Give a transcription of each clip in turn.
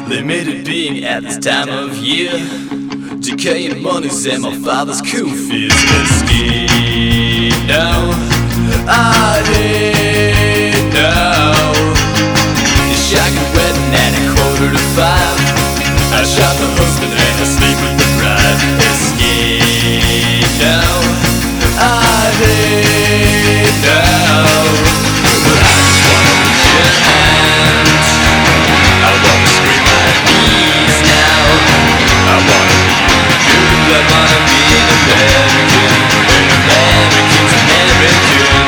They made it big at this time of year. Decaying monies and my father's cool fears. Escape now, I hate now. The shotgun wedding at 4:45. I shot the husband and I sleep with the bride. Escape now, I hate now. But I just wanna hold your hand. I wanna scream my knees now. I wanna be good, I wanna be an American. An American's American.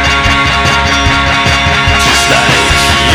Just like you.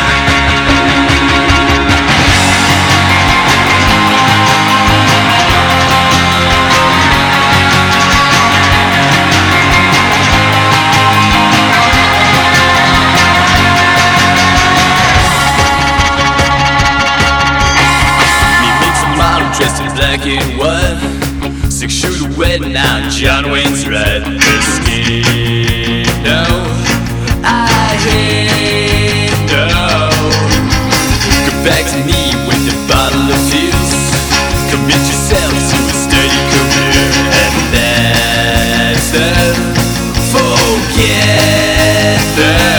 Dressed in black and white, 6-shooter wedding now, John Wayne's right. Escape now, I hate now. Come back to me with a bottle of fizz. Commit yourself to a steady career, and that's that. Forget that.